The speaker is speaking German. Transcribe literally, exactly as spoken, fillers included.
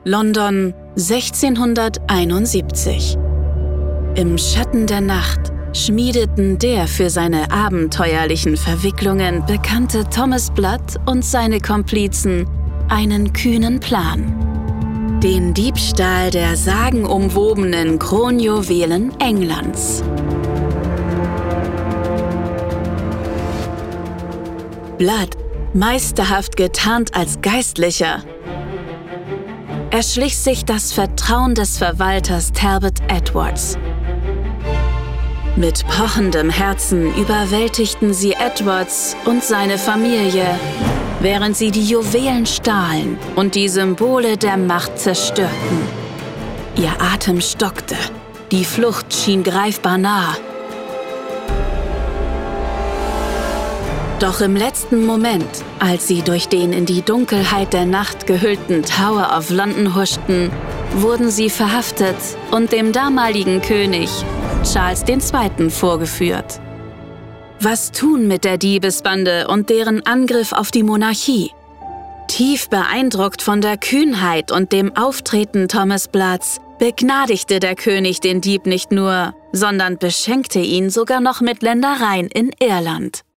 London, sechzehnhunderteinundsiebzig. Im Schatten der Nacht schmiedeten der für seine abenteuerlichen Verwicklungen bekannte Thomas Blood und seine Komplizen einen kühnen Plan: den Diebstahl der sagenumwobenen Kronjuwelen Englands. Blood, meisterhaft getarnt als Geistlicher, erschlich sich das Vertrauen des Verwalters Talbot Edwards. Mit pochendem Herzen überwältigten sie Edwards und seine Familie, während sie die Juwelen stahlen und die Symbole der Macht zerstörten. Ihr Atem stockte, die Flucht schien greifbar nah. Doch im letzten Moment, als sie durch den in die Dunkelheit der Nacht gehüllten Tower of London huschten, wurden sie verhaftet und dem damaligen König Charles der Zweite vorgeführt. Was tun mit der Diebesbande und deren Angriff auf die Monarchie? Tief beeindruckt von der Kühnheit und dem Auftreten Thomas Bloods begnadigte der König den Dieb nicht nur, sondern beschenkte ihn sogar noch mit Ländereien in Irland.